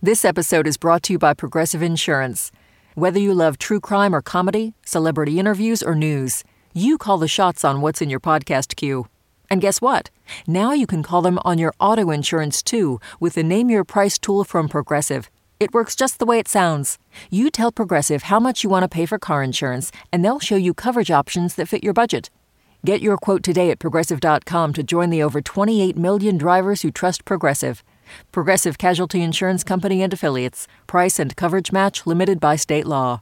This episode is brought to you by Progressive Insurance. Whether you love true crime or comedy, celebrity interviews or news, you call the shots on what's in your podcast queue. And guess what? Now you can call them on your auto insurance too with the Name Your Price tool from Progressive. It works just the way it sounds. You tell Progressive how much you want to pay for car insurance, and they'll show you coverage options that fit your budget. Get your quote today at Progressive.com to join the over 28 million drivers who trust Progressive. Progressive Casualty Insurance Company and Affiliates. Price and coverage match limited by state law.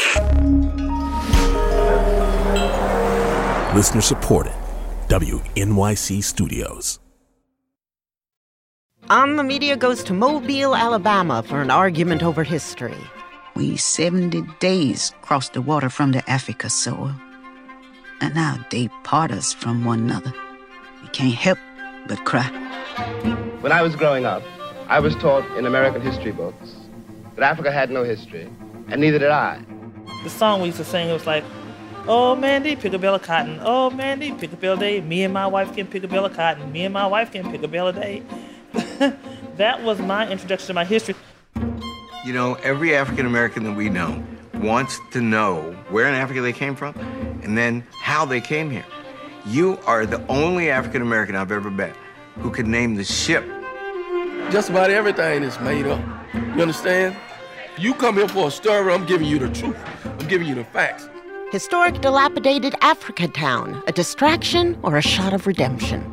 Listener supported. WNYC Studios. On the Media goes to Mobile, Alabama for an argument over history. We 70 days crossed the water from the Africa soil. And now they part us from one another. We can't help but cry. When I was growing up, I was taught in American history books that Africa had no history, and neither did I. The song we used to sing, it was like, oh, Mandy, pick a bale of cotton. Oh, Mandy, pick a bale a day. Me and my wife can pick a bale of cotton. Me and my wife can pick a bale a day. That was my introduction to my history. You know, every African-American that we know wants to know where in Africa they came from and then how they came here. You are the only African-American I've ever met who could name the ship. Just about everything is made up. You understand? You come here for a story, I'm giving you the truth. I'm giving you the facts. Historic, dilapidated Africa Town, a distraction or a shot of redemption?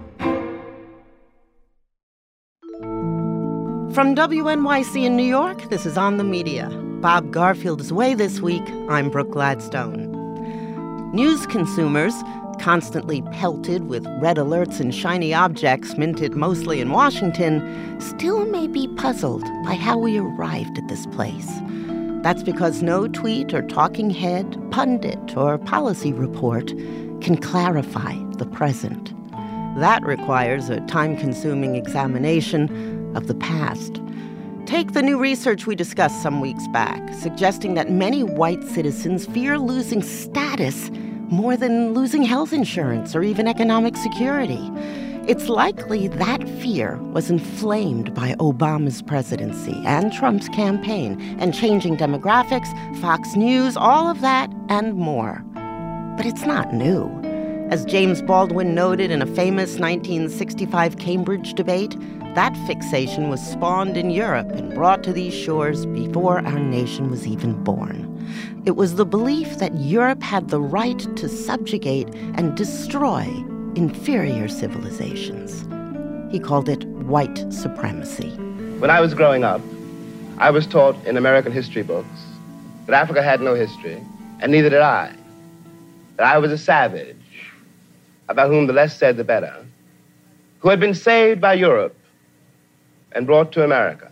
From WNYC in New York, this is On the Media. Bob Garfield is away this week. I'm Brooke Gladstone. News consumers, constantly pelted with red alerts and shiny objects minted mostly in Washington, still may be puzzled by how we arrived at this place. That's because no tweet or talking head, pundit, or policy report can clarify the present. That requires a time-consuming examination of the past. Take the new research we discussed some weeks back, suggesting that many white citizens fear losing status more than losing health insurance or even economic security. It's likely that fear was inflamed by Obama's presidency and Trump's campaign and changing demographics, Fox News, all of that and more. But it's not new. As James Baldwin noted in a famous 1965 Cambridge debate, that fixation was spawned in Europe and brought to these shores before our nation was even born. It was the belief that Europe had the right to subjugate and destroy inferior civilizations. He called it white supremacy. When I was growing up, I was taught in American history books that Africa had no history, and neither did I. That I was a savage, about whom the less said the better, who had been saved by Europe and brought to America.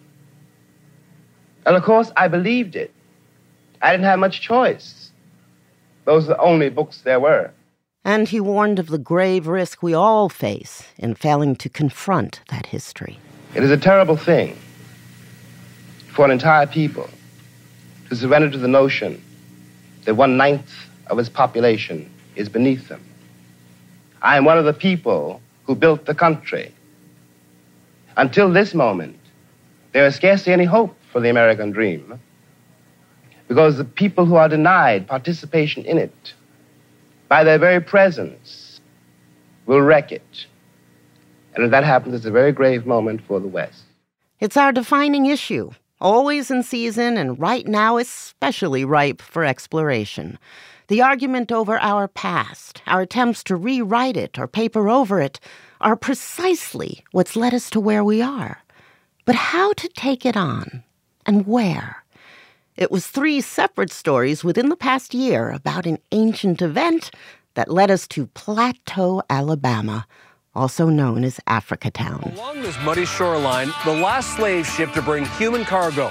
And of course, I believed it. I didn't have much choice. Those are the only books there were. And he warned of the grave risk we all face in failing to confront that history. It is a terrible thing for an entire people to surrender to the notion that 1/9 of its population is beneath them. I am one of the people who built the country. Until this moment, there is scarcely any hope for the American dream, because the people who are denied participation in it, by their very presence, will wreck it. And if that happens, it's a very grave moment for the West. It's our defining issue, always in season and right now especially ripe for exploration. The argument over our past, our attempts to rewrite it or paper over it, are precisely what's led us to where we are. But how to take it on, and where? It was 3 separate stories within the past year about an ancient event that led us to Plateau, Alabama, also known as Africa Town. Along this muddy shoreline, the last slave ship to bring human cargo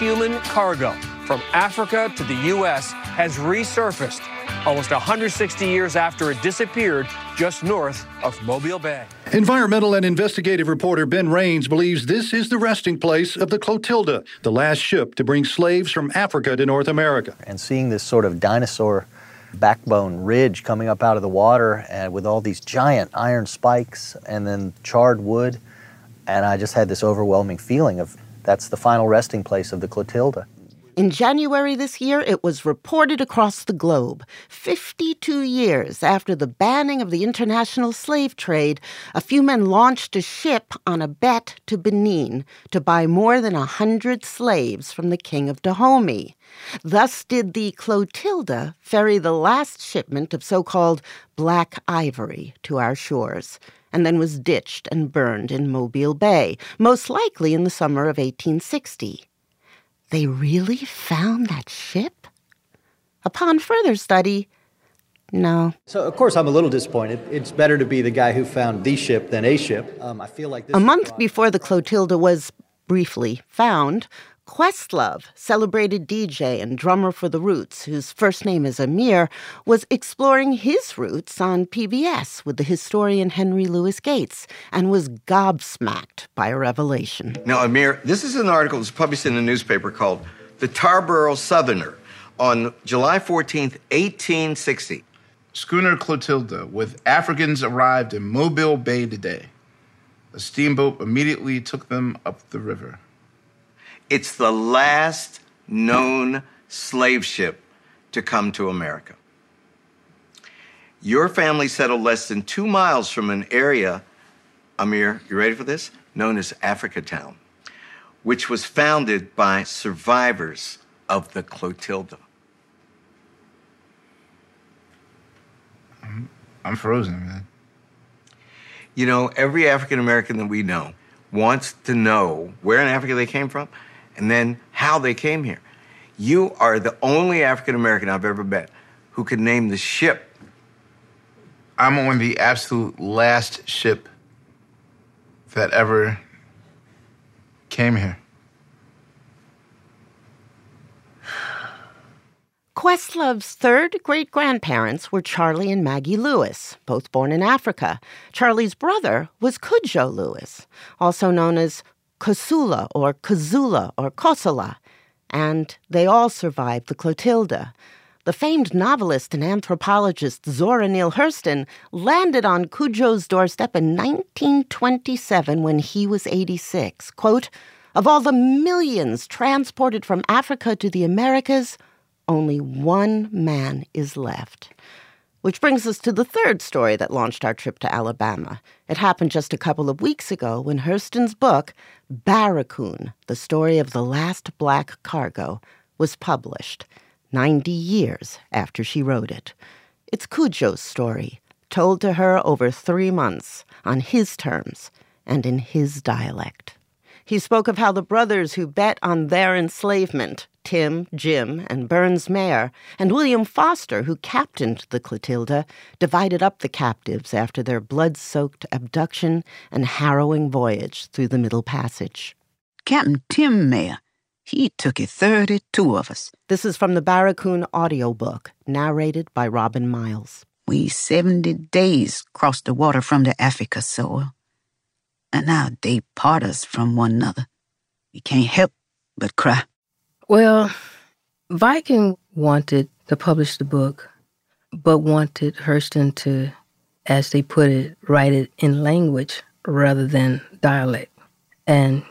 from Africa to the U.S. has resurfaced almost 160 years after it disappeared just north of Mobile Bay. Environmental and investigative reporter Ben Raines believes this is the resting place of the Clotilda, the last ship to bring slaves from Africa to North America. And seeing this sort of dinosaur backbone ridge coming up out of the water and with all these giant iron spikes and then charred wood, and I just had this overwhelming feeling of That's the final resting place of the Clotilda. In January this year, it was reported across the globe. 52 years after the banning of the international slave trade, a few men launched a ship on a bet to Benin to buy more than 100 slaves from the King of Dahomey. Thus did the Clotilda ferry the last shipment of so-called black ivory to our shores, and then was ditched and burned in Mobile Bay, most likely in the summer of 1860. They really found that ship? Upon further study, no. So, of course, I'm a little disappointed. It's better to be the guy who found the ship than a ship. I feel like this a month before the Clotilda was briefly found, Questlove, celebrated DJ and drummer for The Roots, whose first name is Amir, was exploring his roots on PBS with the historian Henry Louis Gates and was gobsmacked by a revelation. Now, Amir, this is an article that's published in a newspaper called The Tarboro Southerner on July 14th, 1860. Schooner Clotilda with Africans arrived in Mobile Bay today. A steamboat immediately took them up the river. It's the last known slave ship to come to America. Your family settled less than 2 miles from an area, Amir, you ready for this? Known as Africatown, which was founded by survivors of the Clotilda. I'm frozen, man. You know, every African American that we know wants to know where in Africa they came from and then how they came here. You are the only African American I've ever met who could name the ship. I'm on the absolute last ship that ever came here. Questlove's third great-grandparents were Charlie and Maggie Lewis, both born in Africa. Charlie's brother was Cudjoe Lewis, also known as Kosula or Kazula or Kosala, and they all survived the Clotilda. The famed novelist and anthropologist Zora Neale Hurston landed on Cudjoe's doorstep in 1927 when he was 86. Quote, "Of all the millions transported from Africa to the Americas, only one man is left." Which brings us to the third story that launched our trip to Alabama. It happened just a couple of weeks ago when Hurston's book, Barracoon, The Story of the Last Black Cargo, was published 90 years after she wrote it. It's Cudjoe's story, told to her over 3 months, on his terms and in his dialect. He spoke of how the brothers who bet on their enslavement, Tim, Jim, and Burns Mayer, and William Foster, who captained the Clotilda, divided up the captives after their blood-soaked abduction and harrowing voyage through the Middle Passage. Captain Tim Mayer, he took it 32 of us. This is from the Barracoon audiobook, narrated by Robin Miles. We 70 days crossed the water from the Africa soil, and now they part us from one another. We can't help but cry. Well, Viking wanted to publish the book, but wanted Hurston to, as they put it, write it in language rather than dialect. And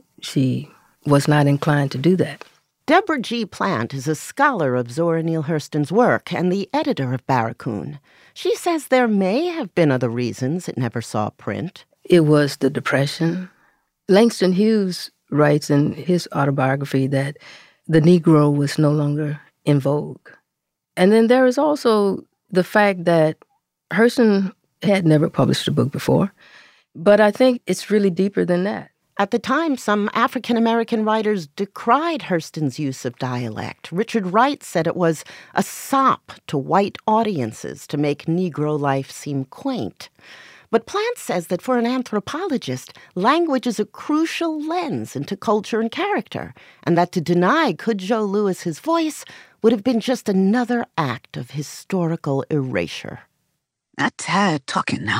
she was not inclined to do that. Deborah G. Plant is a scholar of Zora Neale Hurston's work and the editor of Barracoon. She says there may have been other reasons it never saw print. It was the Depression. Langston Hughes writes in his autobiography that the Negro was no longer in vogue. And then there is also the fact that Hurston had never published a book before, but I think it's really deeper than that. At the time, some African-American writers decried Hurston's use of dialect. Richard Wright said it was a sop to white audiences to make Negro life seem quaint. But Plant says that for an anthropologist, language is a crucial lens into culture and character, and that to deny Cudjoe Lewis his voice would have been just another act of historical erasure. I'm tired talking now.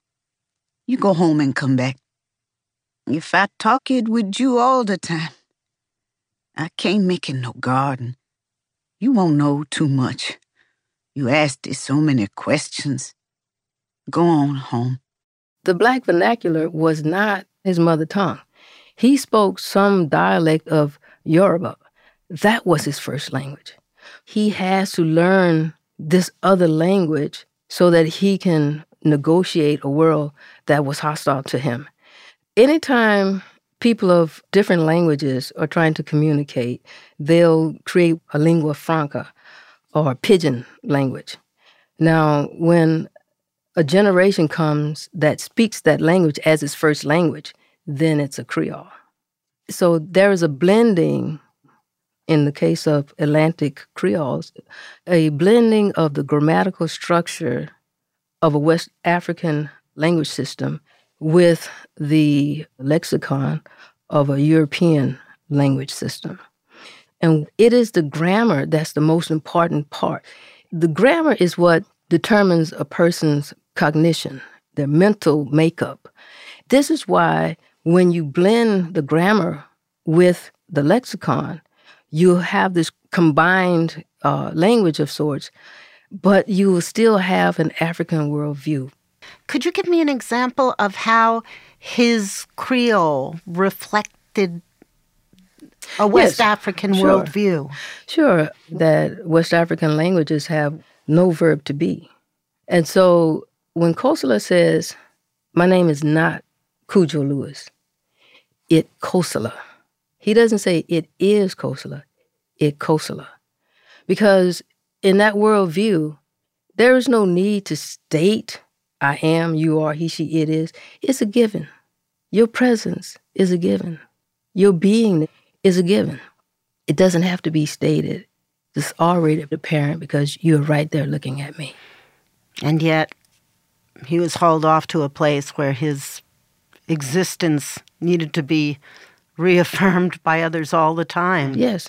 You go home and come back. If I talk it with you all the time, I can't make it no garden. You won't know too much. You asked it so many questions. Go on home. The Black vernacular was not his mother tongue. He spoke some dialect of Yoruba. That was his first language. He has to learn this other language so that he can negotiate a world that was hostile to him. Anytime people of different languages are trying to communicate, they'll create a lingua franca or a pidgin language. Now, when a generation comes that speaks that language as its first language, then it's a Creole. So there is a blending, in the case of Atlantic Creoles, a blending of the grammatical structure of a West African language system with the lexicon of a European language system. And it is the grammar that's the most important part. The grammar is what determines a person's cognition, their mental makeup. This is why when you blend the grammar with the lexicon, you have this combined language of sorts, but you will still have an African worldview. Could you give me an example of how his Creole reflected a West African worldview? Sure, that West African languages have no verb to be. And so when Kosala says, my name is not Cudjo Lewis, it Kosala. He doesn't say it is Kosala, it Kosala. Because in that worldview, there is no need to state I am, you are, he, she, it is. It's a given. Your presence is a given. Your being is a given. It doesn't have to be stated. It's already apparent because you're right there looking at me. And yet, he was hauled off to a place where his existence needed to be reaffirmed by others all the time. Yes.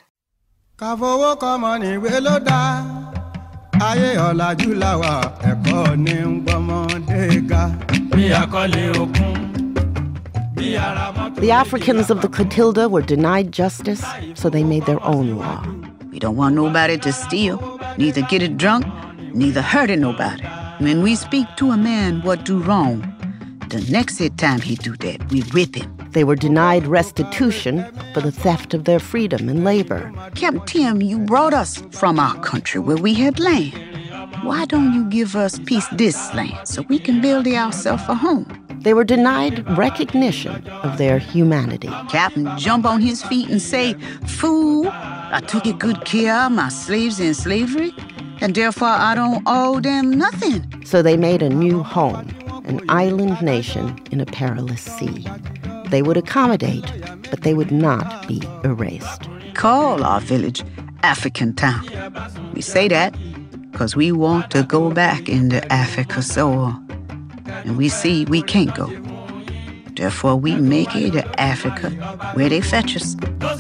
The Africans of the Clotilda were denied justice, so they made their own law. We don't want nobody to steal, neither get it drunk, neither hurting nobody. When we speak to a man what do wrong, the next time he do that, we whip him. They were denied restitution for the theft of their freedom and labor. Captain Tim, you brought us from our country where we had land. Why don't you give us piece this land so we can build ourselves a home? They were denied recognition of their humanity. Captain jump on his feet and say, fool, I took good care of my slaves in slavery, and therefore I don't owe them nothing. So they made a new home, an island nation in a perilous sea. They would accommodate, but they would not be erased. Call our village African Town. We say that because we want to go back into Africa soil. And we see we can't go. Therefore, we make it to Africa where they fetch us.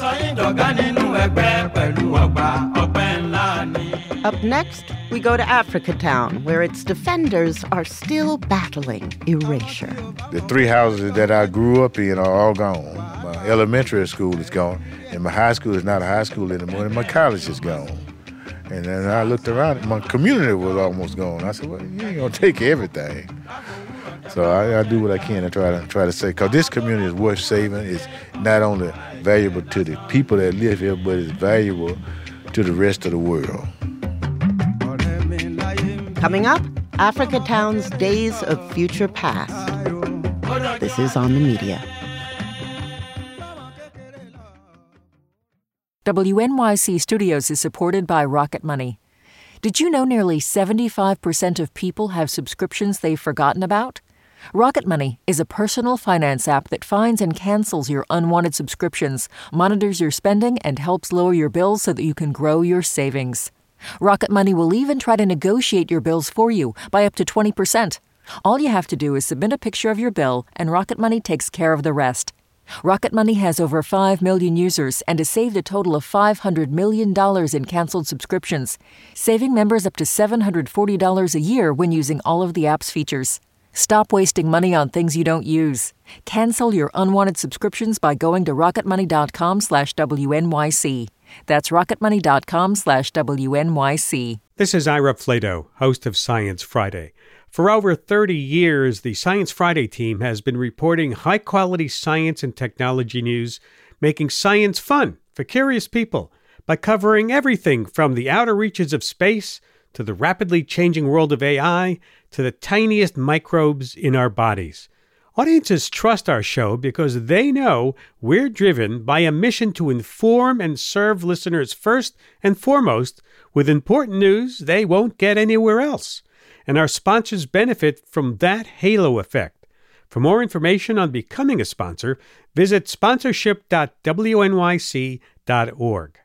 Up next, we go to Africa Town, where its defenders are still battling erasure. The three houses that I grew up in are all gone. My elementary school is gone, and my high school is not a high school anymore, and my college is gone. And then I looked around, my community was almost gone. I said, well, you ain't gonna take everything. So I do what I can to try to say, because this community is worth saving. It's not only valuable to the people that live here, but it's valuable to the rest of the world. Coming up, Africa Town's Days of Future Past. This is On the Media. WNYC Studios is supported by Rocket Money. Did you know nearly 75% of people have subscriptions they've forgotten about? Rocket Money is a personal finance app that finds and cancels your unwanted subscriptions, monitors your spending, and helps lower your bills so that you can grow your savings. Rocket Money will even try to negotiate your bills for you by up to 20%. All you have to do is submit a picture of your bill, and Rocket Money takes care of the rest. Rocket Money has over 5 million users and has saved a total of $500 million in canceled subscriptions, saving members up to $740 a year when using all of the app's features. Stop wasting money on things you don't use. Cancel your unwanted subscriptions by going to rocketmoney.com/WNYC. That's rocketmoney.com/WNYC. This is Ira Flato, host of Science Friday. For over 30 years, the Science Friday team has been reporting high-quality science and technology news, making science fun for curious people by covering everything from the outer reaches of space to the rapidly changing world of AI to the tiniest microbes in our bodies. Audiences trust our show because they know we're driven by a mission to inform and serve listeners first and foremost with important news they won't get anywhere else. And our sponsors benefit from that halo effect. For more information on becoming a sponsor, visit sponsorship.wnyc.org.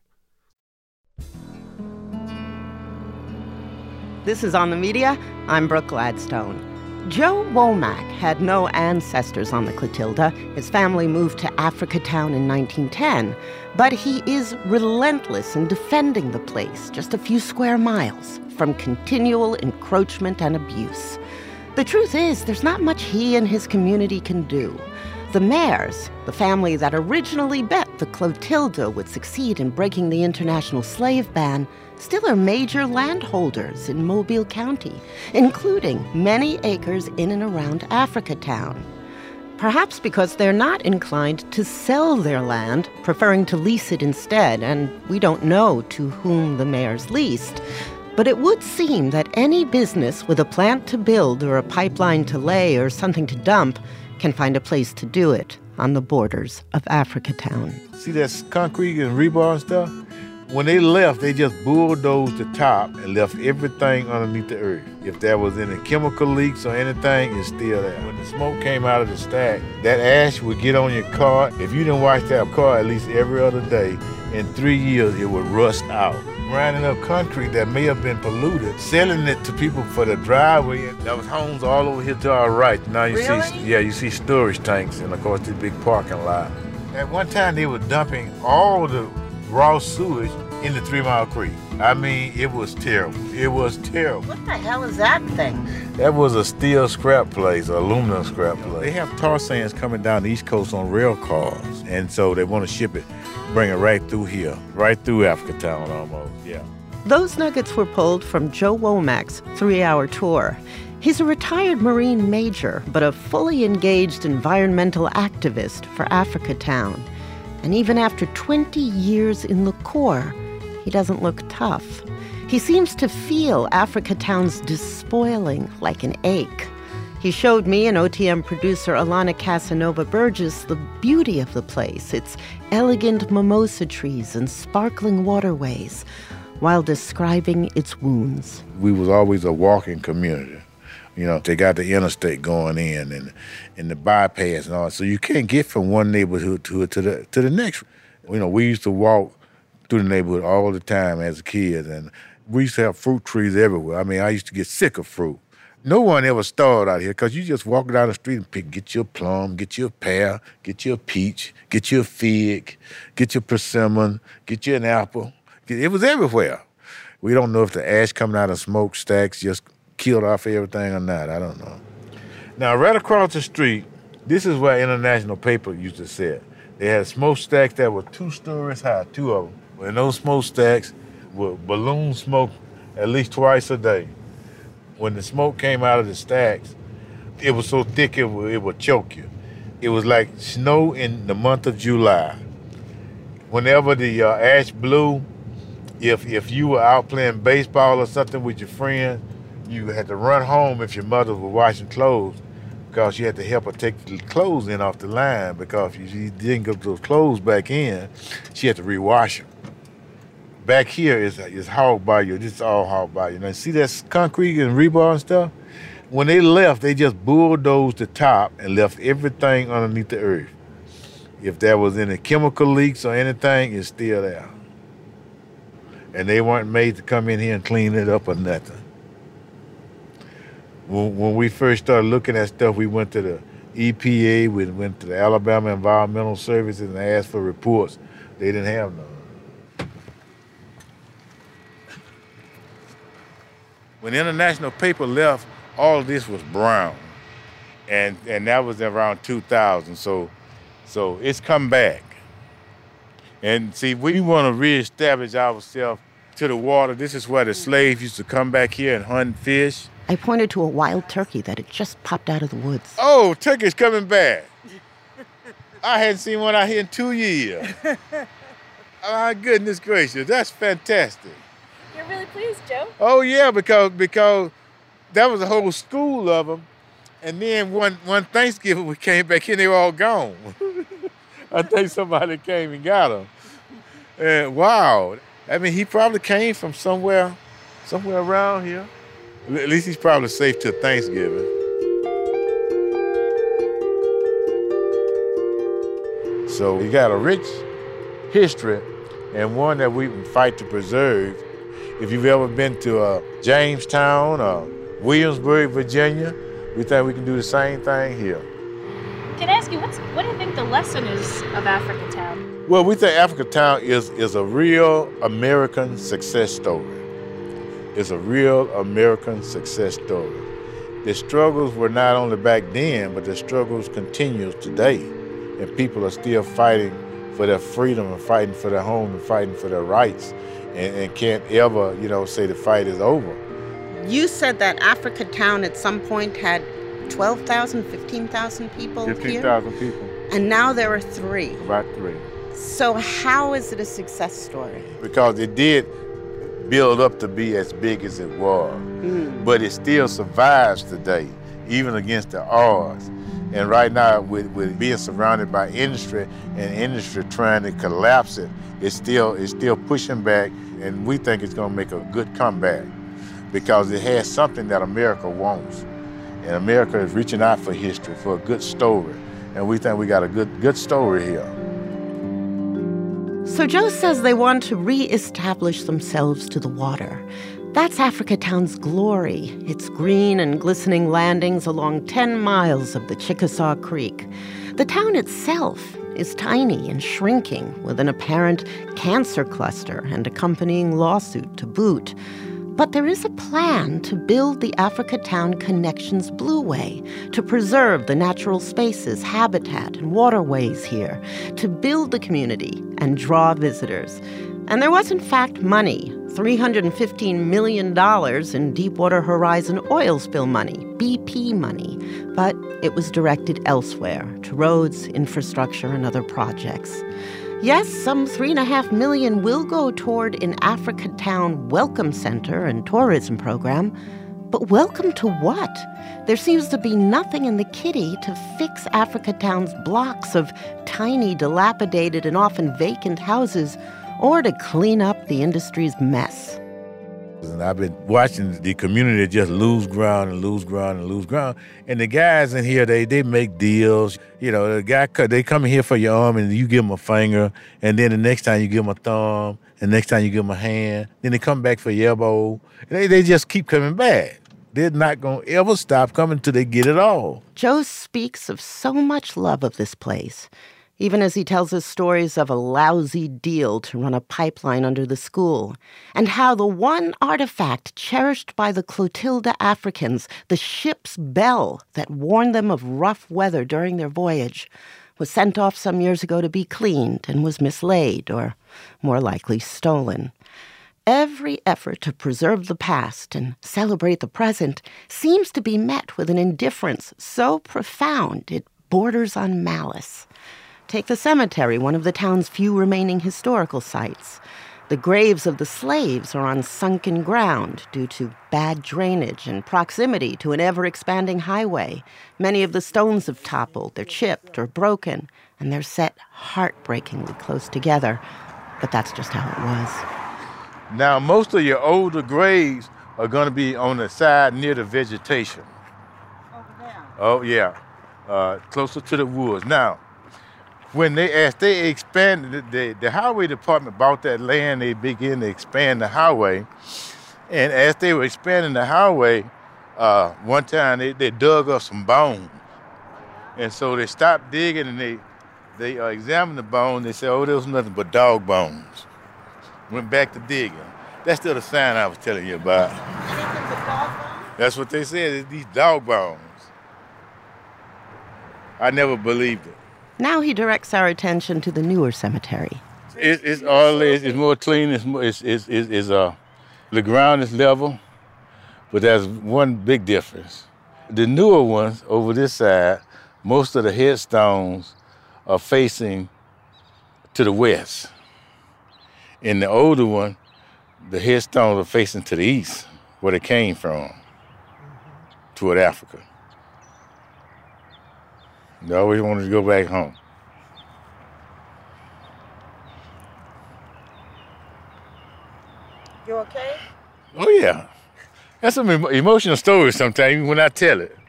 This is On the Media. I'm Brooke Gladstone. Joe Womack had no ancestors on the Clotilda. His family moved to Africatown in 1910, but he is relentless in defending the place just a few square miles from continual encroachment and abuse. The truth is, there's not much he and his community can do. The Mayers, the family that originally bet the Clotilda would succeed in breaking the international slave ban, still are major landholders in Mobile County, including many acres in and around Africatown. Perhaps because they're not inclined to sell their land, preferring to lease it instead, and we don't know to whom the Mayers leased. But it would seem that any business with a plant to build or a pipeline to lay or something to dump can find a place to do it on the borders of Africatown. See that concrete and rebar and stuff? When they left, they just bulldozed the top and left everything underneath the earth. If there was any chemical leaks or anything, it's still there. When the smoke came out of the stack, that ash would get on your car. If you didn't wash that car at least every other day, in 3 years it would rust out. Grinding up concrete that may have been polluted, selling it to people for the driveway. And there was homes all over here to our right. Now you see storage tanks and of course the big parking lot. At one time they were dumping all the raw sewage in the 3 Mile Creek. I mean, it was terrible. It was terrible. What the hell is that thing? That was a steel scrap place, aluminum scrap place. They have tar sands coming down the East Coast on rail cars, and so they want to ship it, bring it right through here, right through Africatown almost, yeah. Those nuggets were pulled from Joe Womack's 3-hour tour. He's a retired Marine major, but a fully engaged environmental activist for Africatown. And even after 20 years in the Corps, he doesn't look tough. He seems to feel Africatown's despoiling like an ache. He showed me and OTM producer Alana Casanova Burgess the beauty of the place, its elegant mimosa trees and sparkling waterways, while describing its wounds. We was always a walking community. You know, they got the interstate going in and the bypass and all. So you can't get from one neighborhood to the next. You know, we used to walk through the neighborhood all the time as a kid, and we used to have fruit trees everywhere. I mean, I used to get sick of fruit. No one ever starved out here because you just walk down the street and get you a plum, get you a pear, get you a peach, get you a fig, get you a persimmon, get you an apple. It was everywhere. We don't know if the ash coming out of smokestacks just killed off everything or not. I don't know. Now, right across the street, this is where International Paper used to sit. They had smokestacks that were 2 stories high, 2 of them. And those smokestacks would balloon smoke at least twice a day. When the smoke came out of the stacks, it was so thick it would choke you. It was like snow in the month of July. Whenever the ash blew, if you were out playing baseball or something with your friends, you had to run home if your mother was washing clothes because you had to help her take the clothes in off the line because if you didn't get those clothes back in, she had to rewash them. Back here is hog bayou. This is all hog bayou. Now, see that concrete and rebar and stuff? When they left, they just bulldozed the top and left everything underneath the earth. If there was any chemical leaks or anything, it's still there. And they weren't made to come in here and clean it up or nothing. When we first started looking at stuff, we went to the EPA, we went to the Alabama Environmental Services and asked for reports. They didn't have none. When International Paper left, all of this was brown. And that was around 2000, so it's come back. And see, we want to reestablish ourselves to the water. This is where the slaves used to come back here and hunt fish. I pointed to a wild turkey that had just popped out of the woods. Oh, turkey's coming back. I hadn't seen one out here in 2 years. Oh, goodness gracious, that's fantastic. You're really pleased, Joe? Oh, yeah, because that was a whole school of them. And then one Thanksgiving, we came back and they were all gone. I think somebody came and got them. And wow, I mean, he probably came from somewhere around here. At least he's probably safe till Thanksgiving. So we got a rich history and one that we fight to preserve. If you've ever been to Jamestown or Williamsburg, Virginia, we think we can do the same thing here. Can I ask you, what do you think the lesson is of Africatown? Well, we think Africatown is a real American success story. It's a real American success story. The struggles were not only back then, but the struggles continue today. And people are still fighting for their freedom and fighting for their home and fighting for their rights and can't ever, say the fight is over. You said that Africatown at some point had 12,000, 15,000 people 15,000 people. And now there are 3. About 3. So how is it a success story? Because it did build up to be as big as it was. But it still survives today, even against the odds. And right now, with being surrounded by industry and industry trying to collapse it, it's still pushing back, and we think it's going to make a good comeback because it has something that America wants. And America is reaching out for history, for a good story. And we think we got a good story here. So Joe says they want to reestablish themselves to the water. That's Africatown's glory, its green and glistening landings along 10 miles of the Chickasaw Creek. The town itself is tiny and shrinking, with an apparent cancer cluster and accompanying lawsuit to boot. But there is a plan to build the Africatown Connections Blueway, to preserve the natural spaces, habitat, and waterways here, to build the community and draw visitors. And there was, in fact, money, $315 million in Deepwater Horizon oil spill money, BP money. But it was directed elsewhere, to roads, infrastructure, and other projects. Yes, some $3.5 million will go toward an Africatown Welcome Center and tourism program. But welcome to what? There seems to be nothing in the kitty to fix Africatown's blocks of tiny, dilapidated, and often vacant houses, or to clean up the industry's mess. And I've been watching the community just lose ground and lose ground and lose ground. And the guys in here, they make deals. The guy, they come in here for your arm and you give them a finger. And then the next time you give them a thumb. And next time you give them a hand. Then they come back for your elbow. And they just keep coming back. They're not going to ever stop coming till they get it all. Joe speaks of so much love of this place, even as he tells us stories of a lousy deal to run a pipeline under the school, and how the one artifact cherished by the Clotilda Africans, the ship's bell that warned them of rough weather during their voyage, was sent off some years ago to be cleaned and was mislaid, or more likely stolen. Every effort to preserve the past and celebrate the present seems to be met with an indifference so profound it borders on malice. Take the cemetery, one of the town's few remaining historical sites. The graves of the slaves are on sunken ground due to bad drainage and proximity to an ever-expanding highway. Many of the stones have toppled, they're chipped or broken, and they're set heartbreakingly close together. But that's just how it was. Now, most of your older graves are going to be on the side near the vegetation. Over there? Oh, yeah. Closer to the woods. Now, as they expanded, the highway department bought that land, they began to expand the highway. And as they were expanding the highway, one time they dug up some bones. And so they stopped digging and they examined the bone. They said, oh, there was nothing but dog bones. Went back to digging. That's still the sign I was telling you about. Anything but dog bones? That's what they said, is these dog bones. I never believed it. Now he directs our attention to the newer cemetery. It's more clean. The ground is level. But there's one big difference. The newer ones over this side, most of the headstones are facing to the west. In the older one, the headstones are facing to the east, where they came from, toward Africa. They always wanted to go back home. You okay? Oh, yeah. That's some emotional story sometimes, even when I tell it.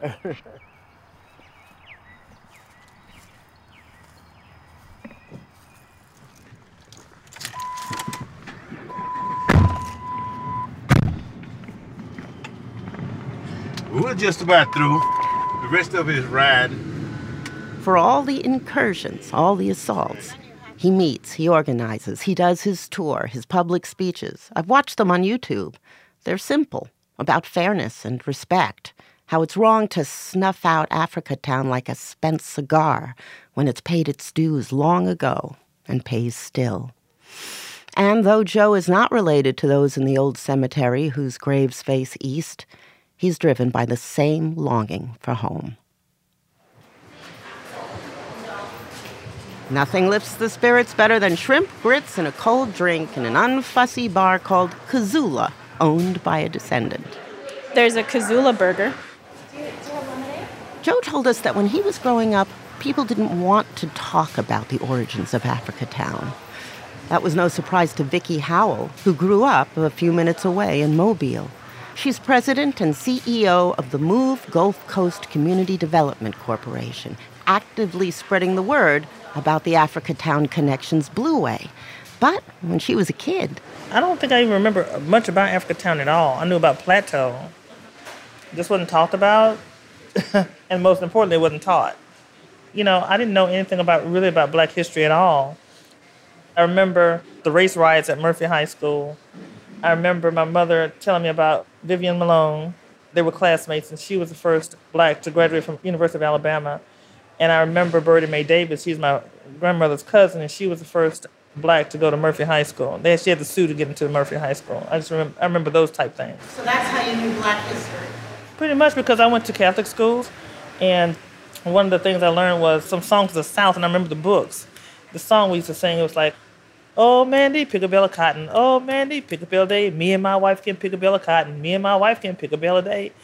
We're just about through. The rest of it is riding. For all the incursions, all the assaults, he meets, he organizes, he does his tour, his public speeches. I've watched them on YouTube. They're simple, about fairness and respect, how it's wrong to snuff out Africa Town like a spent cigar when it's paid its dues long ago and pays still. And though Joe is not related to those in the old cemetery whose graves face east, he's driven by the same longing for home. Nothing lifts the spirits better than shrimp, grits, and a cold drink in an unfussy bar called Kazula, owned by a descendant. There's a Kazula burger. Joe told us that when he was growing up, people didn't want to talk about the origins of Africa Town. That was no surprise to Vicki Howell, who grew up a few minutes away in Mobile. She's president and CEO of the Move Gulf Coast Community Development Corporation, actively spreading the word about the Africa Town Connection's Blueway. But when she was a kid... I don't think I even remember much about Africa Town at all. I knew about Plateau. This wasn't talked about, and most importantly, it wasn't taught. You know, I didn't know anything about Black history at all. I remember the race riots at Murphy High School. I remember my mother telling me about Vivian Malone. They were classmates, and she was the first Black to graduate from University of Alabama. And I remember Birdie Mae Davis. She's my grandmother's cousin, and she was the first Black to go to Murphy High School. She had to sue to get into Murphy High School. I remember those type things. So that's how you knew Black history? Pretty much, because I went to Catholic schools, and one of the things I learned was some songs of the South, and I remember the books. The song we used to sing, it was like, "Oh, Mandy, pick a bale of cotton. Oh, Mandy, pick a bale a day. Me and my wife can pick a bale of cotton. Me and my wife can pick a bale a day."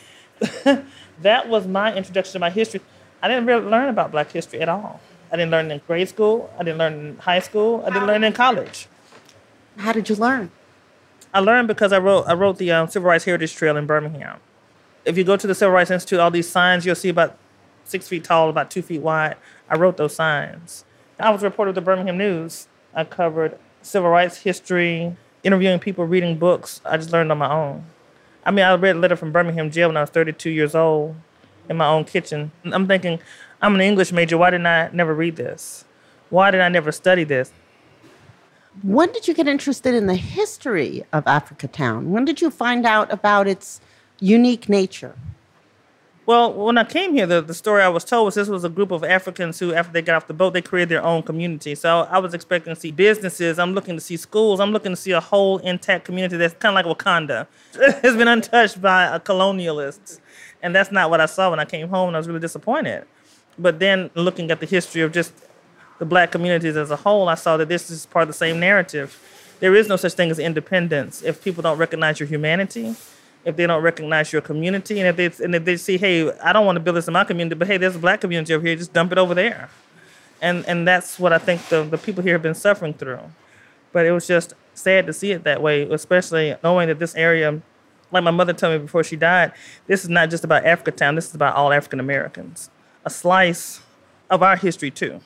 That was my introduction to my history. I didn't really learn about Black history at all. I didn't learn it in grade school. I didn't learn it in high school. I didn't learn it in college. How did you learn? I learned because I wrote the Civil Rights Heritage Trail in Birmingham. If you go to the Civil Rights Institute, all these signs you'll see about 6 feet tall, about 2 feet wide. I wrote those signs. I was a reporter with the Birmingham News. I covered civil rights history, interviewing people, reading books. I just learned on my own. I mean, I read a letter from Birmingham jail when I was 32 years old in my own kitchen. I'm thinking, I'm an English major. Why didn't I never read this? Why did I never study this? When did you get interested in the history of Africa Town? When did you find out about its unique nature? Well, when I came here, the story I was told was this was a group of Africans who, after they got off the boat, they created their own community. So I was expecting to see businesses. I'm looking to see schools. I'm looking to see a whole intact community that's kind of like Wakanda. It's been untouched by colonialists. And that's not what I saw when I came home, and I was really disappointed. But then looking at the history of just the Black communities as a whole, I saw that this is part of the same narrative. There is no such thing as independence. If people don't recognize your humanity, if they don't recognize your community, and if they see, hey, I don't want to build this in my community, but hey, there's a Black community over here, just dump it over there. And that's what I think the people here have been suffering through. But it was just sad to see it that way, especially knowing that this area, like my mother told me before she died, this is not just about Africa Town, this is about all African Americans. A slice of our history, too.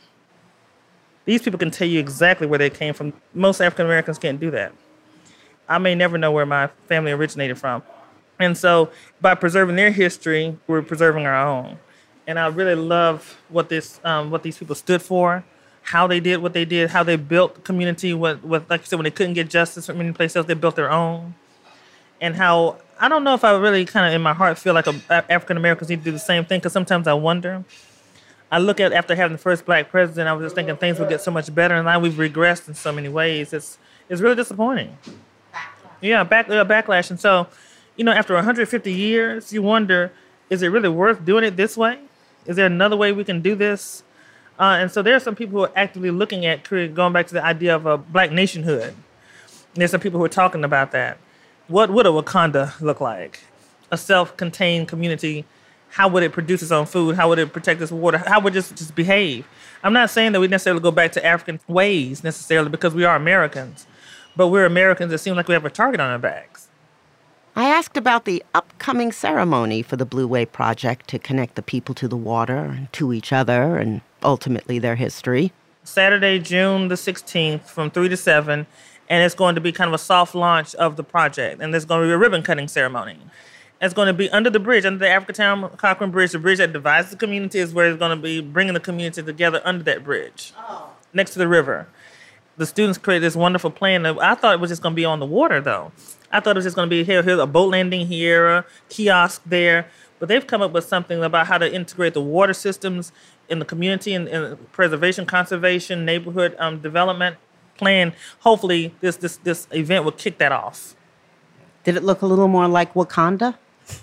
These people can tell you exactly where they came from. Most African Americans can't do that. I may never know where my family originated from. And so by preserving their history, we're preserving our own. And I really love what these people stood for, how they did what they did, how they built community with like you said, when they couldn't get justice from any place else, they built their own. And how, I don't know if I really kind of in my heart feel like African Americans need to do the same thing, because sometimes I wonder. I look at after having the first Black president, I was just thinking things would get so much better, and now we've regressed in so many ways. It's really disappointing. Yeah, backlash. And so, After 150 years, you wonder, is it really worth doing it this way? Is there another way we can do this? And so there are some people who are actively looking at going back to the idea of a black nationhood. There's some people who are talking about that. What would a Wakanda look like? A self-contained community. How would it produce its own food? How would it protect its water? How would it just behave? I'm not saying that we necessarily go back to African ways necessarily because we are Americans, but we're Americans that seem like we have a target on our backs. I asked about the upcoming ceremony for the Blue Wave Project to connect the people to the water and to each other and ultimately their history. Saturday, June the 16th from 3 to 7, and it's going to be kind of a soft launch of the project, and there's going to be a ribbon-cutting ceremony. It's going to be under the bridge, under the Africatown-Cochrane Bridge. The bridge that divides the community is where it's going to be bringing the community together under that bridge, next to the river. The students created this wonderful plan. I thought it was just going to be on the water, though. I thought it was just going to be here's a boat landing here, a kiosk there. But they've come up with something about how to integrate the water systems in the community and preservation, conservation, neighborhood development plan. Hopefully, this event will kick that off. Did it look a little more like Wakanda?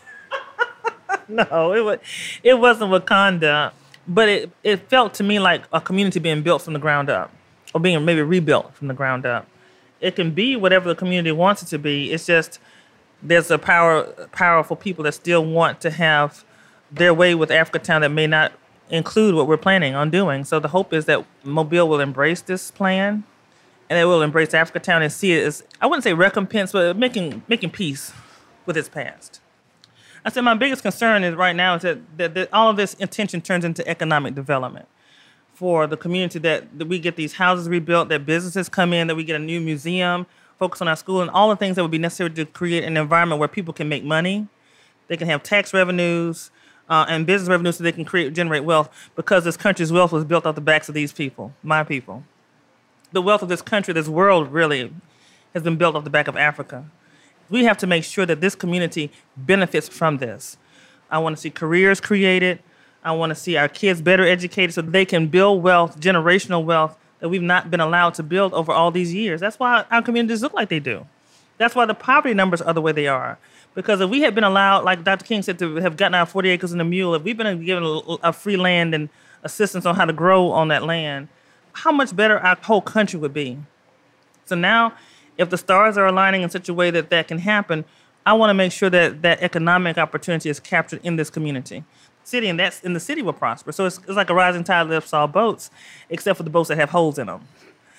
No, it wasn't Wakanda, but it felt to me like a community being built from the ground up, or being maybe rebuilt from the ground up. It can be whatever the community wants it to be. It's just there's a powerful people that still want to have their way with Africatown that may not include what we're planning on doing. So the hope is that Mobile will embrace this plan, and it will embrace Africatown and see it as, I wouldn't say recompense, but making peace with its past. I said my biggest concern is right now is that all of this intention turns into economic development for the community, that we get these houses rebuilt, that businesses come in, that we get a new museum, focus on our school, and all the things that would be necessary to create an environment where people can make money. They can have tax revenues and business revenues so they can generate wealth, because this country's wealth was built off the backs of these people, my people. The wealth of this country, this world really, has been built off the back of Africa. We have to make sure that this community benefits from this. I want to see careers created. I want to see our kids better educated so they can build wealth, generational wealth, that we've not been allowed to build over all these years. That's why our communities look like they do. That's why the poverty numbers are the way they are. Because if we had been allowed, like Dr. King said, to have gotten our 40 acres and a mule, if we've been given a free land and assistance on how to grow on that land, how much better our whole country would be. So now, if the stars are aligning in such a way that can happen, I want to make sure that economic opportunity is captured in this community. The city will prosper. So it's like a rising tide lifts all boats, except for the boats that have holes in them.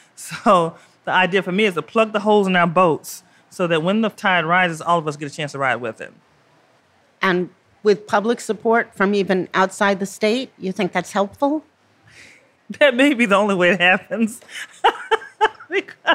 So the idea for me is to plug the holes in our boats so that when the tide rises, all of us get a chance to ride with it. And with public support from even outside the state, you think that's helpful? That may be the only way it happens. Because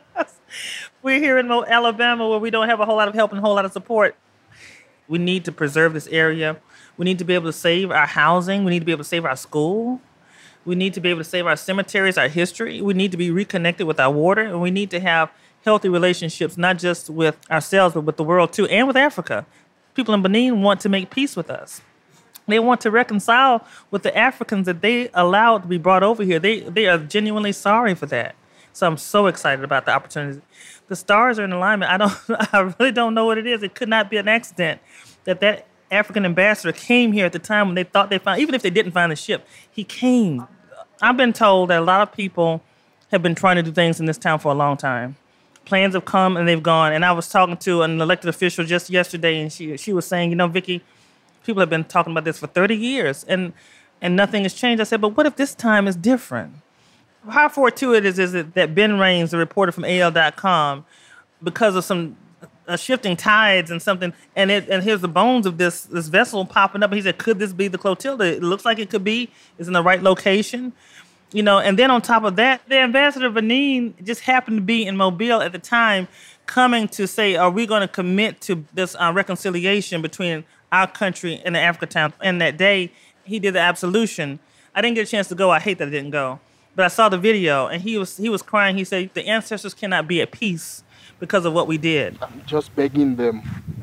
we're here in Alabama where we don't have a whole lot of help and a whole lot of support. We need to preserve this area. We need to be able to save our housing. We need to be able to save our school. We need to be able to save our cemeteries, our history. We need to be reconnected with our water. And we need to have healthy relationships, not just with ourselves, but with the world too, and with Africa. People in Benin want to make peace with us. They want to reconcile with the Africans that they allowed to be brought over here. They are genuinely sorry for that. So I'm so excited about the opportunity. The stars are in alignment. I really don't know what it is. It could not be an accident that African ambassador came here at the time when they thought they found, even if they didn't find the ship, he came. I've been told that a lot of people have been trying to do things in this town for a long time. Plans have come and they've gone. And I was talking to an elected official just yesterday, and she was saying, Vicki, people have been talking about this for 30 years, and nothing has changed. I said, but what if this time is different? How fortuitous is it that Ben Raines, the reporter from AL.com, because of some shifting tides and something, and here's the bones of this vessel popping up, and he said, could this be the Clotilda? It looks like it could be. It's in the right location. And then on top of that, the ambassador of Benin just happened to be in Mobile at the time, coming to say, are we going to commit to this reconciliation between our country and the Africatown? And that day, he did the absolution. I didn't get a chance to go. I hate that I didn't go. But I saw the video, and he was crying. He said, the ancestors cannot be at peace because of what we did. I'm just begging them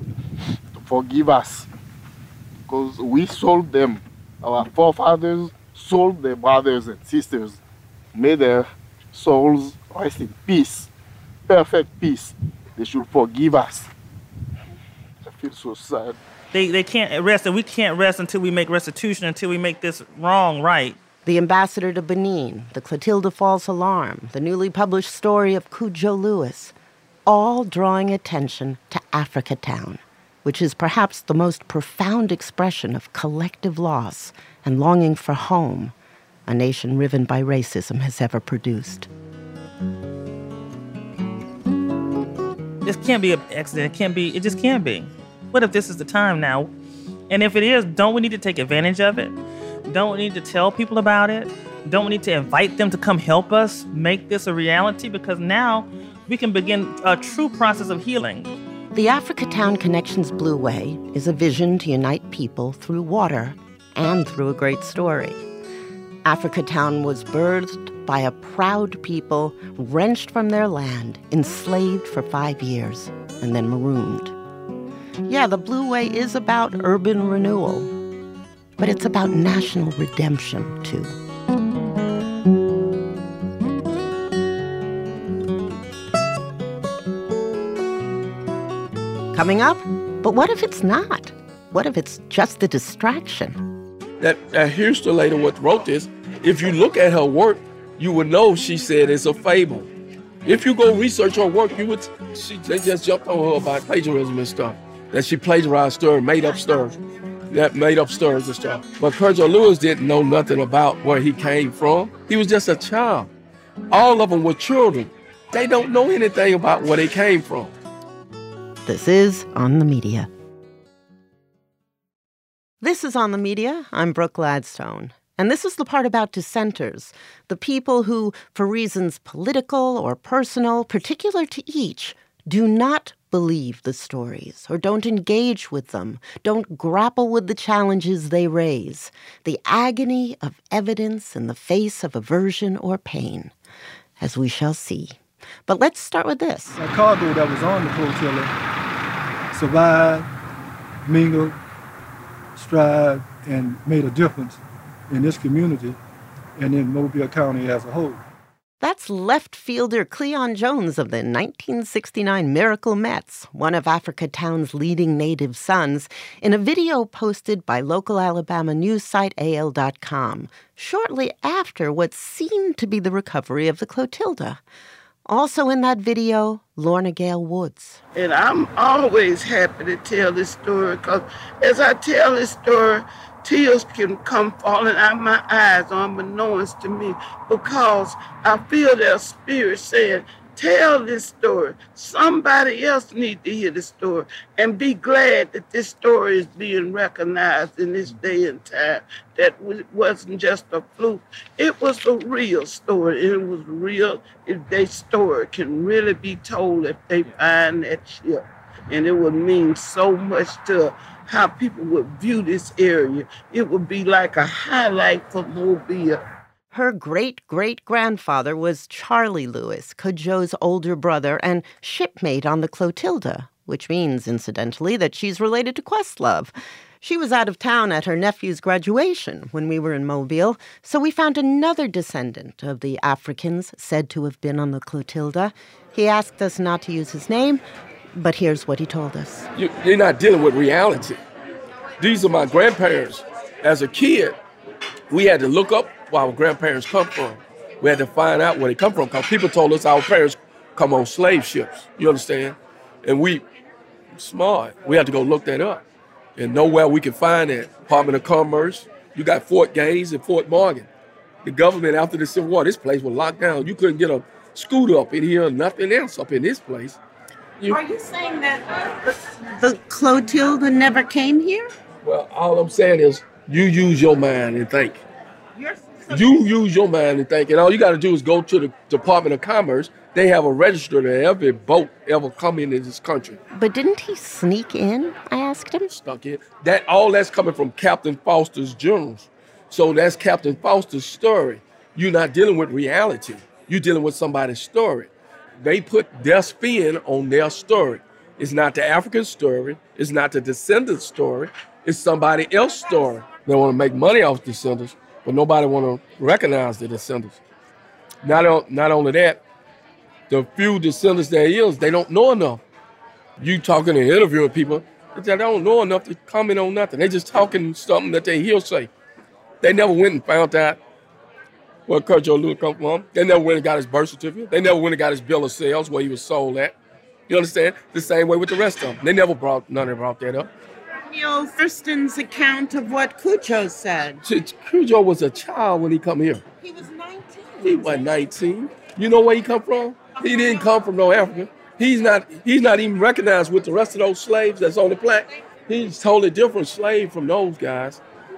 to forgive us, because we sold them. Our forefathers sold their brothers and sisters. May their souls rest in peace, perfect peace. They should forgive us. feel so sad. They can't rest, and we can't rest until we make restitution, until we make this wrong right. The Ambassador to Benin, the Clotilda False Alarm, the newly published story of Cudjoe Lewis, all drawing attention to Africa Town, which is perhaps the most profound expression of collective loss and longing for home a nation riven by racism has ever produced. This can't be an accident. It just can't be. What if this is the time now? And if it is, don't we need to take advantage of it? Don't we need to tell people about it? Don't we need to invite them to come help us make this a reality? Because now we can begin a true process of healing. The Africa Town Connections Blue Way is a vision to unite people through water and through a great story. Africa Town was birthed by a proud people wrenched from their land, enslaved for 5 years, and then marooned. Yeah, the Blue Way is about urban renewal, but it's about national redemption, too. Coming up, but what if it's not? What if it's just a distraction? That Houston lady what wrote this, if you look at her work, you would know she said it's a fable. If you go research her work, they just jumped on her about plagiarism and stuff. That she plagiarized stories, made up stories and stuff. But Cudjoe Lewis didn't know nothing about where he came from. He was just a child. All of them were children. They don't know anything about where they came from. This is On the Media. This is On the Media. I'm Brooke Gladstone. And this is the part about dissenters, the people who, for reasons political or personal, particular to each, do not believe the stories or don't engage with them, don't grapple with the challenges they raise, the agony of evidence in the face of aversion or pain, as we shall see. But let's start with this. A cargo that was on the flotilla survived, mingled, strived, and made a difference in this community and in Mobile County as a whole. That's left fielder Cleon Jones of the 1969 Miracle Mets, one of Africa Town's leading native sons, in a video posted by local Alabama news site AL.com, shortly after what seemed to be the recovery of the Clotilda. Also in that video, Lorna Gale Woods. And I'm always happy to tell this story because as I tell this story, tears can come falling out of my eyes unbeknownst to me because I feel their spirit saying, tell this story. Somebody else needs to hear the story and be glad that this story is being recognized in this day and time. That wasn't just a fluke. It was a real story. It was real. If their story can really be told if they find that ship. And it would mean so much to how people would view this area. It would be like a highlight for Mobile. Her great-great-grandfather was Charlie Lewis, Cudjoe's older brother and shipmate on the Clotilda, which means, incidentally, that she's related to Questlove. She was out of town at her nephew's graduation when we were in Mobile, so we found another descendant of the Africans said to have been on the Clotilda. He asked us not to use his name, but here's what he told us. You're not dealing with reality. These are my grandparents. As a kid, we had to look up where our grandparents come from. We had to find out where they come from because people told us our parents come on slave ships. You understand? And we smart. We had to go look that up. And nowhere we could find that. Department of Commerce. You got Fort Gaines and Fort Morgan. The government, after the Civil War, this place was locked down. You couldn't get a scooter up in here, nothing else up in this place. Are you saying that the Clotilda never came here? Well, all I'm saying is you use your mind and think. You use your mind and think. And all you got to do is go to the Department of Commerce. They have a register to every boat ever come into this country. But didn't he sneak in? I asked him. Stuck in. All that's coming from Captain Foster's journals. So that's Captain Foster's story. You're not dealing with reality. You're dealing with somebody's story. They put their spin on their story. It's not the African story. It's not the descendants' story. It's somebody else's story. They want to make money off descendants, but nobody want to recognize the descendants. Not only that, the few descendants there is, they don't know enough. You talking and interviewing people, They don't know enough to comment on nothing. They just talking something that they hear say. They never went and found out where Kurt Joe Lewis come from. They never went and got his birth certificate. They never went and got his bill of sales where he was sold at. You understand? The same way with the rest of them. They never brought that up. Neil Thurston's account of what Cujo said. Cujo was a child when he come here. He was 19. He wasn't 19. You know where he come from? He didn't come from no Africa. He's not even recognized with the rest of those slaves that's on the plaque. He's totally different slave from those guys.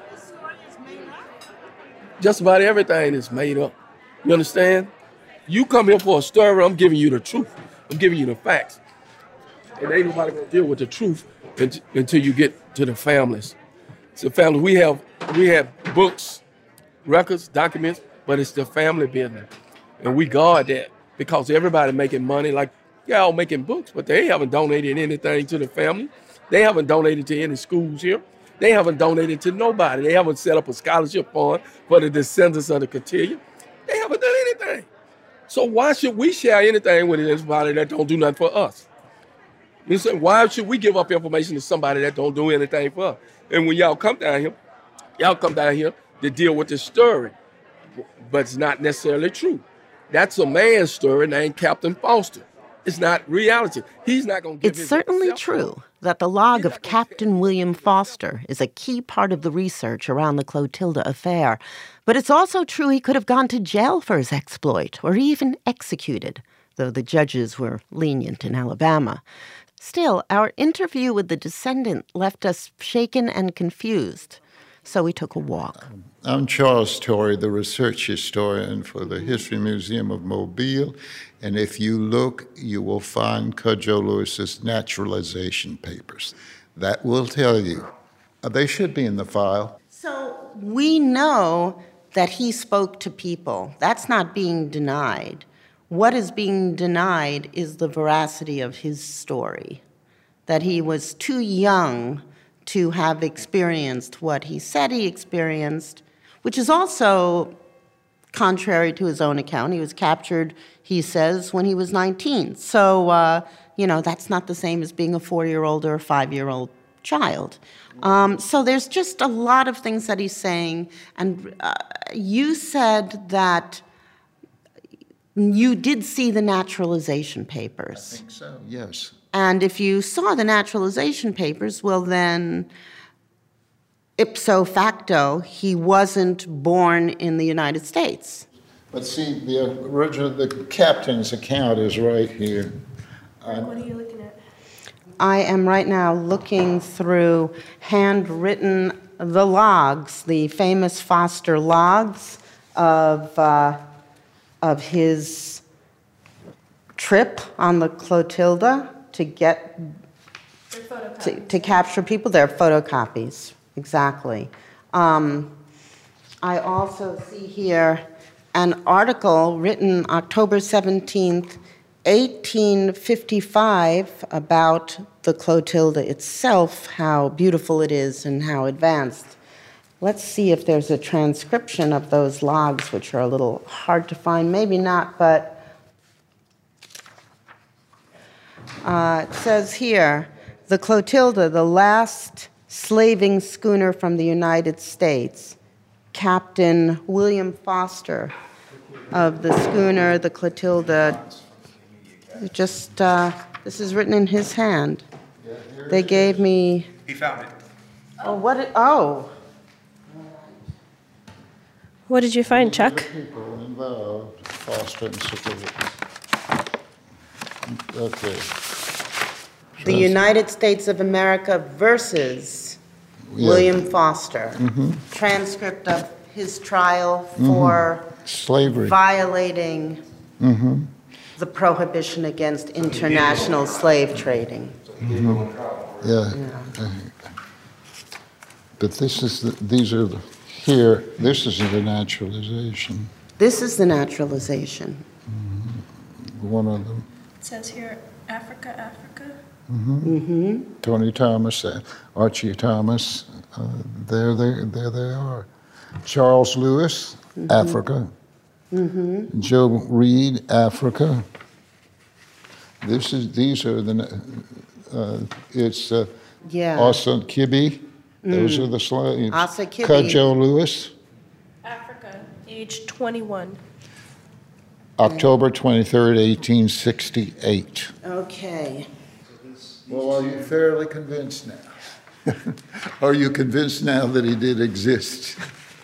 Just about everything is made up. You understand? You come here for a story, I'm giving you the truth. I'm giving you the facts. And ain't nobody gonna deal with the truth until you get to the families. So families, we have books, records, documents, but it's the family business. And we guard that because everybody making money, like y'all making books, but they haven't donated anything to the family. They haven't donated to any schools here. They haven't donated to nobody. They haven't set up a scholarship fund for the descendants of the Cotillion. They haven't done anything. So why should we share anything with anybody that don't do nothing for us? You say, why should we give up information to somebody that don't do anything for us? And when y'all come down here to deal with this story, but it's not necessarily true. That's a man's story named Captain Foster. It's not reality. He's not going to give It's certainly true that the log of Captain William Foster is a key part of the research around the Clotilda affair. But it's also true he could have gone to jail for his exploit or even executed, though the judges were lenient in Alabama. Still, our interview with the descendant left us shaken and confused, so we took a walk. I'm Charles Torrey, the research historian for the History Museum of Mobile, and if you look, you will find Cudjoe Lewis's naturalization papers. That will tell you. They should be in the file. So we know that he spoke to people. That's not being denied. What is being denied is the veracity of his story, that he was too young to have experienced what he said he experienced, which is also contrary to his own account. He was captured, he says, when he was 19. So, that's not the same as being a 4-year-old or a 5-year-old child. So there's just a lot of things that he's saying. And you said that you did see the naturalization papers. I think so, yes. And if you saw the naturalization papers, well then, ipso facto, he wasn't born in the United States. But see, the captain's account is right here. What are you looking at? I am right now looking through the logs, the famous Foster logs of his trip on the Clotilda to get to capture people. They're photocopies, exactly. I also see here an article written October 17th, 1855, about the Clotilda itself, how beautiful it is and how advanced. Let's see if there's a transcription of those logs, which are a little hard to find. Maybe not, but it says here, the Clotilda, the last slaving schooner from the United States, Captain William Foster of the schooner, the Clotilda, this is written in his hand. They gave me... He found it. What did you find, Chuck? People involved, Foster and Security. Okay. The United States of America versus William Foster. Mm-hmm. Transcript of his trial for slavery, violating the prohibition against international slave trading. Mm-hmm. Yeah. But this is the naturalization. This is the naturalization. Mm-hmm. One of them. It says here, Africa. Mm-hmm. Mm-hmm. Tony Thomas, Archie Thomas, there they are. Charles Lewis, Africa. Mm-hmm. Joe Reed, Africa. These are the. It's Yeah. Asa Kibi, those are the slaves. Asa Kibi. Cudjoe Lewis, Africa, age 21. October 23rd, 1868. Okay. Well, are you fairly convinced now? Are you convinced now that he did exist?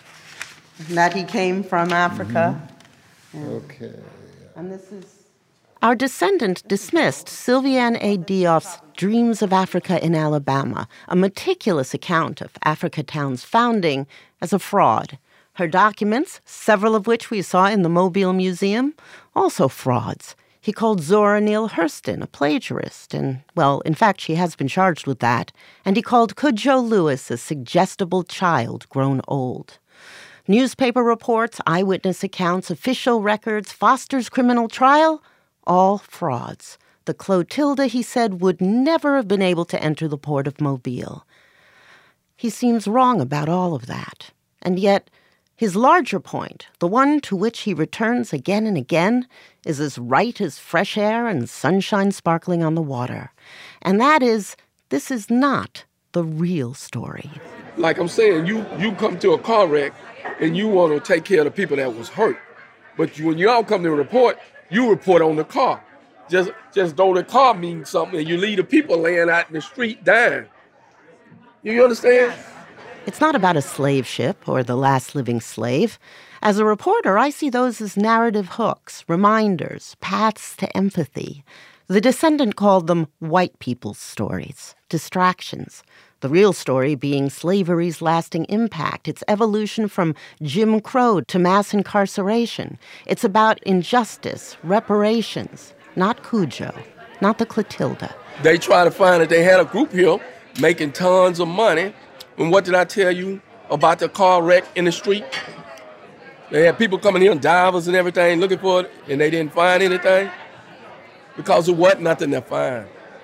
That he came from Africa. Okay. And this is... Our descendant dismissed Sylviane A. Dioff's Dreams of Africa in Alabama, a meticulous account of Africa Town's founding, as a fraud. Her documents, several of which we saw in the Mobile Museum, also frauds. He called Zora Neale Hurston a plagiarist, and, well, in fact, she has been charged with that. And he called Cudjoe Lewis a suggestible child grown old. Newspaper reports, eyewitness accounts, official records, Foster's criminal trial, all frauds. The Clotilda, he said, would never have been able to enter the port of Mobile. He seems wrong about all of that. And yet, his larger point, the one to which he returns again and again, is as right as fresh air and sunshine sparkling on the water. And that is, this is not the real story. Like I'm saying, you come to a car wreck and you want to take care of the people that was hurt. But when you all come to report, you report on the car. Just though the car means something and you leave the people laying out in the street dying. You understand? It's not about a slave ship or the last living slave. As a reporter, I see those as narrative hooks, reminders, paths to empathy. The descendant called them white people's stories, distractions. The real story being slavery's lasting impact, its evolution from Jim Crow to mass incarceration. It's about injustice, reparations, not Cudjoe, not the Clotilda. They try to find that they had a group here making tons of money. And what did I tell you about the car wreck in the street? They had people coming here, divers and everything, looking for it, and they didn't find anything because there wasn't nothing to find.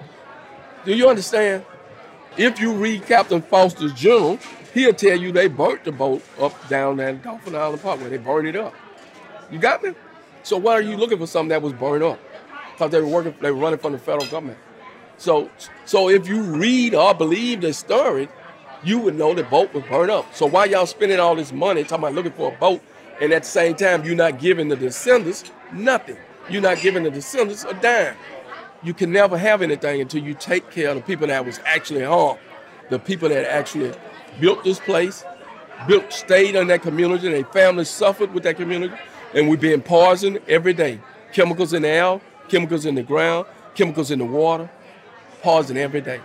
Do you understand? If you read Captain Foster's journal, he'll tell you they burnt the boat up down there in Dolphin Island Park where they burned it up. You got me? So why are you looking for something that was burned up? Because they were running from the federal government. So if you read or believe the story, you would know the boat was burned up. So why y'all spending all this money talking about looking for a boat, and at the same time you're not giving the descendants nothing? You're not giving the descendants a dime. You can never have anything until you take care of the people that was actually harmed, the people that actually built this place, stayed in that community, their families suffered with that community, and we're being poisoned every day. Chemicals in the air, chemicals in the ground, chemicals in the water, poison every day.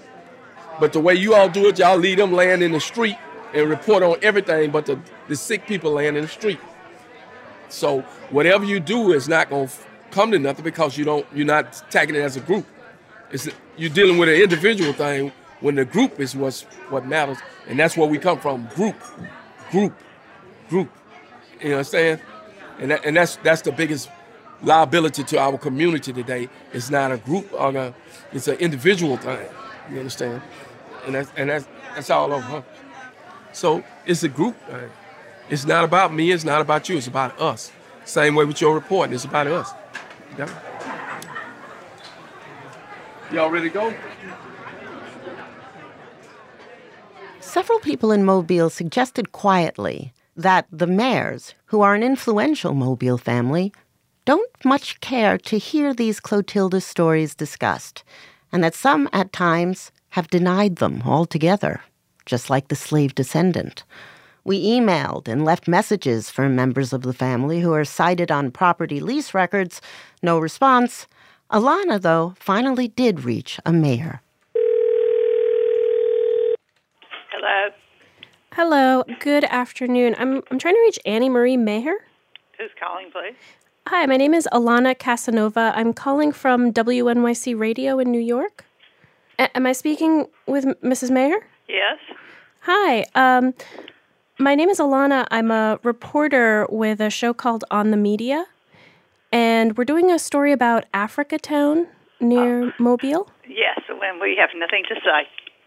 But the way you all do it, y'all leave them laying in the street and report on everything but the sick people laying in the street. So whatever you do is not going to come to nothing because you're not taking it as a group. You're dealing with an individual thing when the group is what matters, and that's where we come from. Group. You know what I'm saying? And that's the biggest liability to our community today. It's not a group, it's an individual thing. You understand? And that's all over. Huh? So it's a group thing. It's not about me. It's not about you. It's about us. Same way with your reporting. It's about us. Yeah. Y'all ready to go? Several people in Mobile suggested quietly that the Mayers, who are an influential Mobile family, don't much care to hear these Clotilda stories discussed, and that some, at times, have denied them altogether, just like the slave descendant. We emailed and left messages for members of the family who are cited on property lease records. No response. Alana, though, finally did reach a mayor. Hello. Hello. Good afternoon. I'm trying to reach Annie Marie Maher. Who's calling, please? Hi, my name is Alana Casanova. I'm calling from WNYC Radio in New York. Am I speaking with Mrs. Maher? Yes. Hi. My name is Alana. I'm a reporter with a show called On the Media, and we're doing a story about Africa Town near Mobile. Yes, when we have nothing to say.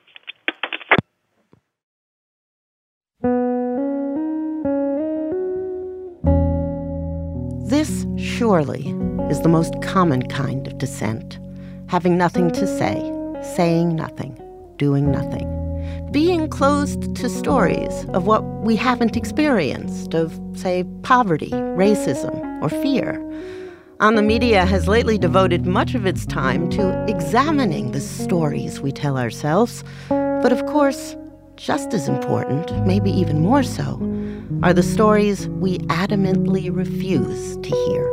This, surely, is the most common kind of dissent. Having nothing to say, saying nothing, doing nothing. Being closed to stories of what we haven't experienced, of, say, poverty, racism, or fear. On the Media has lately devoted much of its time to examining the stories we tell ourselves. But of course, just as important, maybe even more so, are the stories we adamantly refuse to hear.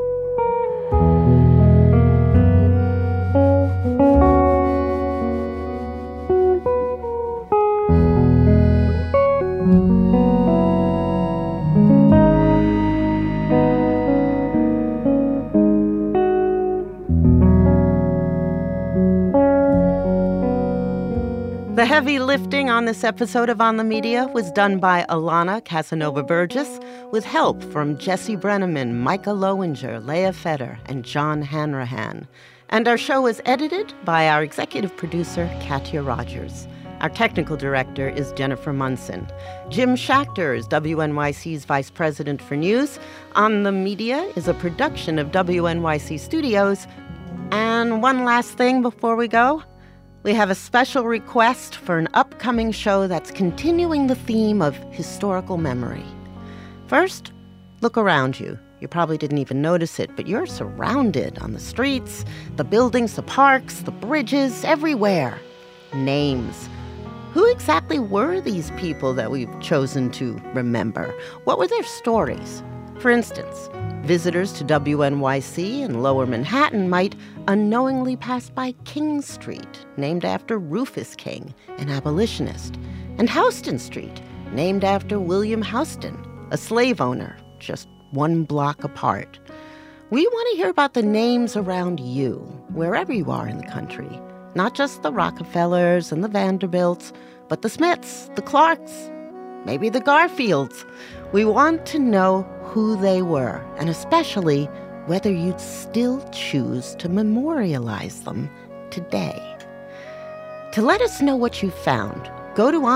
The heavy lifting on this episode of On the Media was done by Alana Casanova-Burgess with help from Jesse Brenneman, Micah Lowinger, Leah Feder, and John Hanrahan. And our show was edited by our executive producer, Katya Rogers. Our technical director is Jennifer Munson. Jim Schachter is WNYC's Vice President for News. On the Media is a production of WNYC Studios. And one last thing before we go. We have a special request for an upcoming show that's continuing the theme of historical memory. First, look around you. You probably didn't even notice it, but you're surrounded on the streets, the buildings, the parks, the bridges, everywhere. Names. Who exactly were these people that we've chosen to remember? What were their stories? For instance, visitors to WNYC in Lower Manhattan might unknowingly pass by King Street, named after Rufus King, an abolitionist, and Houston Street, named after William Houston, a slave owner, just one block apart. We want to hear about the names around you, wherever you are in the country, not just the Rockefellers and the Vanderbilts, but the Smiths, the Clarks, maybe the Garfields. We want to know who they were, and especially whether you'd still choose to memorialize them today. To let us know what you found, go to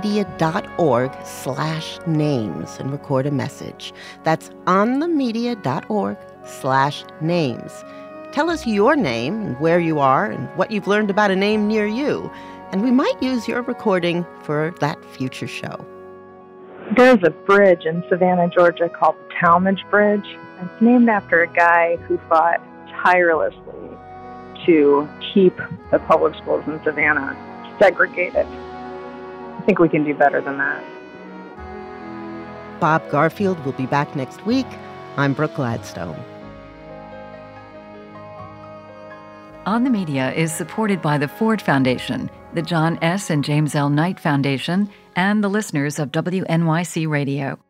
onthemedia.org/names and record a message. That's onthemedia.org/names. Tell us your name and where you are and what you've learned about a name near you, and we might use your recording for that future show. There's a bridge in Savannah, Georgia called the Talmadge Bridge. It's named after a guy who fought tirelessly to keep the public schools in Savannah segregated. I think we can do better than that. Bob Garfield will be back next week. I'm Brooke Gladstone. On the Media is supported by the Ford Foundation, the John S. and James L. Knight Foundation, and the listeners of WNYC Radio.